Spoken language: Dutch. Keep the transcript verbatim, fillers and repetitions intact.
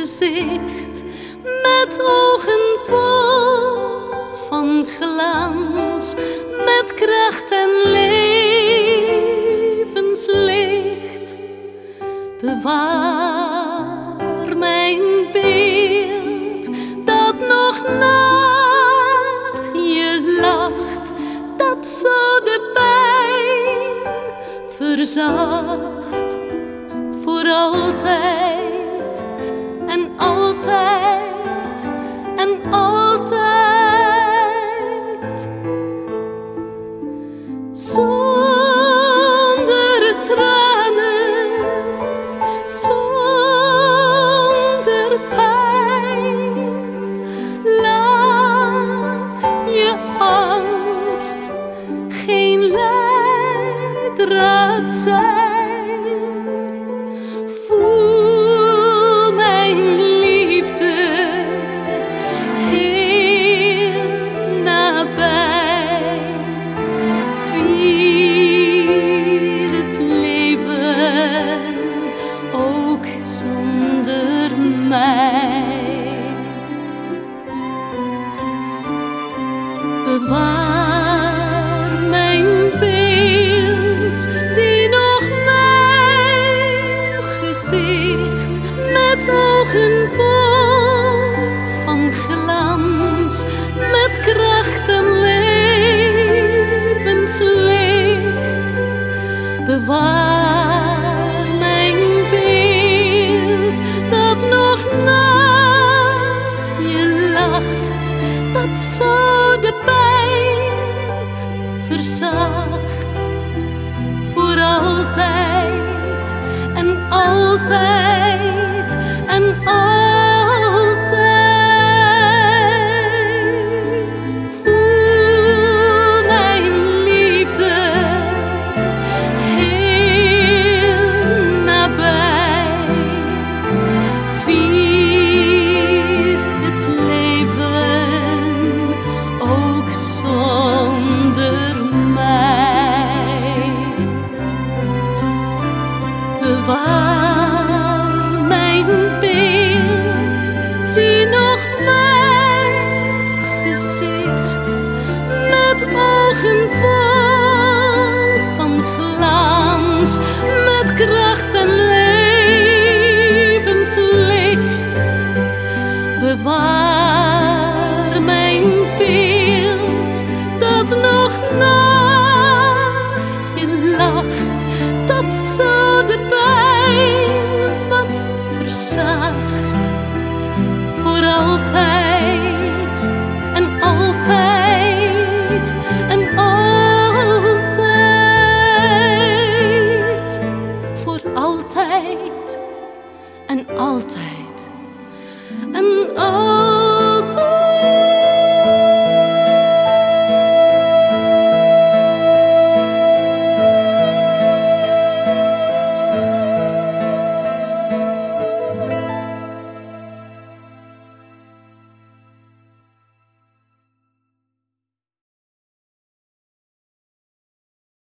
gezicht, met ogen vol van glans, met kracht en levenslicht. Bewaar mijn beeld dat nog naar je lacht, dat zo de pijn verzacht. Voor altijd en altijd en altijd. Zonder tranen, zonder pijn. Laat je angst geen leidraad zijn. Voel mijn liefde heel nabij. Vier het leven ook zonder mij. Bewaar mijn beeld, zie nog mijn gezicht, met ogen vol van glans, met kracht en levenslicht. Bewaar mijn beeld dat nog naar je lacht, dat zo de pijn verzacht. Voor altijd en altijd en altijd. Voel mijn liefde heel nabij. Vier het leven ook zonder mij. Bewaar mijn beeld, zie nog mijn gezicht, met ogen vol van glans, met kracht en levenslicht. Bewaar mijn beeld dat nog naar je lacht, dat zo de pijn wat verzacht. Voor altijd en altijd en altijd. Voor altijd en altijd en altijd.